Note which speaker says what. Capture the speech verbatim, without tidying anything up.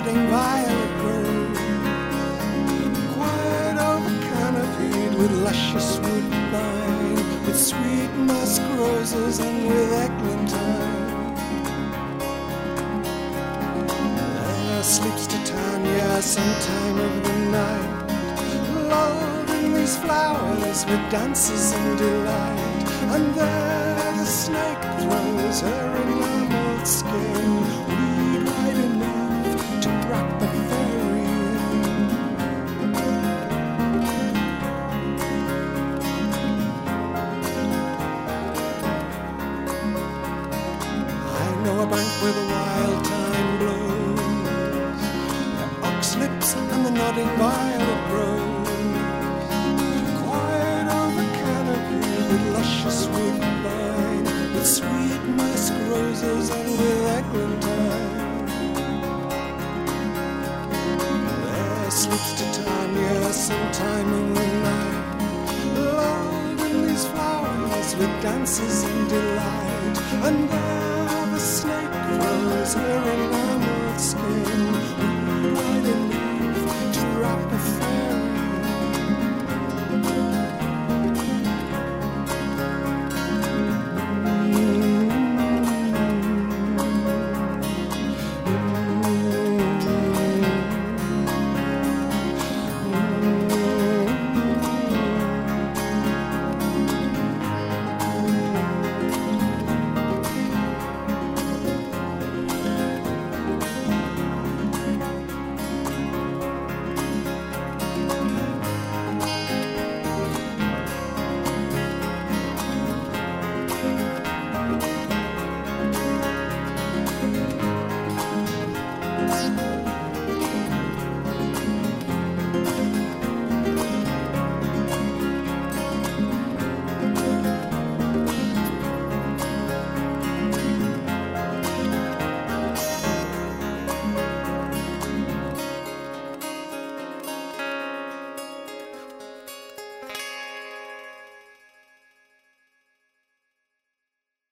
Speaker 1: nodding violet grove, quiet over canopied with luscious woodbine, with sweet musk roses and with eglantine. There sleeps Titania sometime of the night, lulled in these flowers with dances and delight. And there the snake throws her enameled skin, weed wide enough to wrap a fairy in. I know a bank where the wild thyme blows, the oxlips and the nodding violet grows, quiet over canopy with luscious woodbine, with sweet musk roses and with eglantine. There sleeps Titania sometime in the night, lulled in these flowers with dances and delight. And there the snake grows her enameled skin,